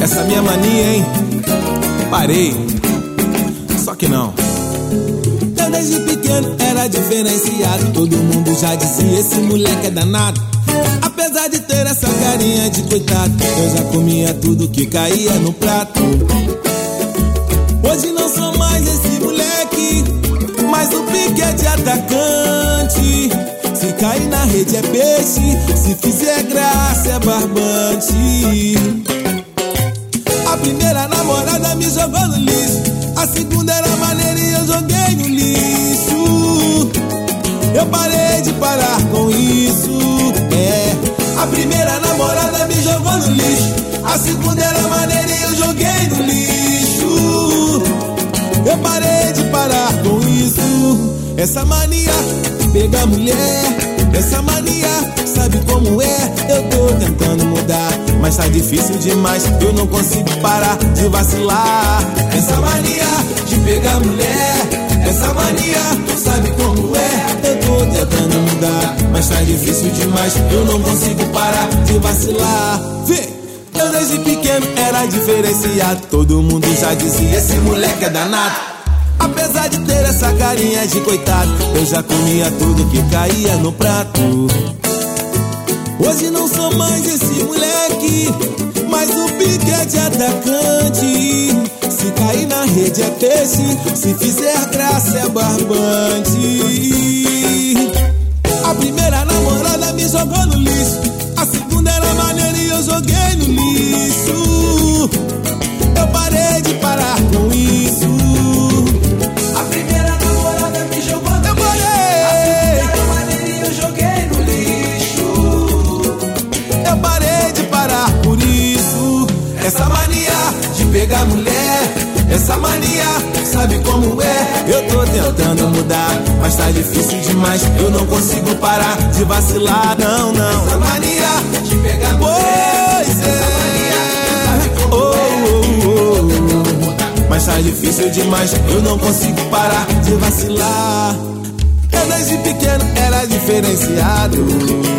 Essa minha mania, hein? Parei. Só que não. Eu desde pequeno era diferenciado. Todo mundo já dizia, esse moleque é danado. Apesar de ter essa carinha de coitado, eu já comia tudo que caía no prato. Hoje não sou mais esse moleque, mas o pique é de atacante. Se cair na rede é peixe, se fizer graça é barbante. A primeira namorada me jogou no lixo, a segunda era maneira e eu joguei no lixo. Eu parei de parar com isso. A primeira namorada me jogou no lixo, a segunda era maneira e eu joguei no lixo. Eu parei de parar com isso. Essa mania de pegar mulher, essa mania, sabe como é? Eu tô tentando mudar, mas tá difícil demais, eu não consigo parar de vacilar. Essa mania de pegar mulher, essa mania, sabe como é? Eu tô tentando mudar, mas tá difícil demais, eu não consigo parar de vacilar. Vê, eu desde pequeno era diferenciado, todo mundo já dizia, esse moleque é danado. Apesar de ter essa carinha de coitado, eu já comia tudo que caía no prato. Hoje não sou mais esse moleque, mas o pique é de atacante. Se cair na rede é peixe, se fizer graça é barbante. A primeira namorada me jogou no lixo, a segunda era maneira e eu joguei no lixo. Eu parei de parar com isso. A primeira namorada me jogou no lixo, a segunda era maneira e eu joguei no lixo. Eu parei de parar por isso. Essa mania de pegar mulher, essa mania, sabe como é? Eu tô tentando mudar, mas tá difícil demais, eu não consigo parar de vacilar, não, não. Essa mania de pegar mulher, essa mania, sabe como é? Mas tá difícil demais, eu não consigo parar de vacilar. Eu desde pequeno era diferenciado.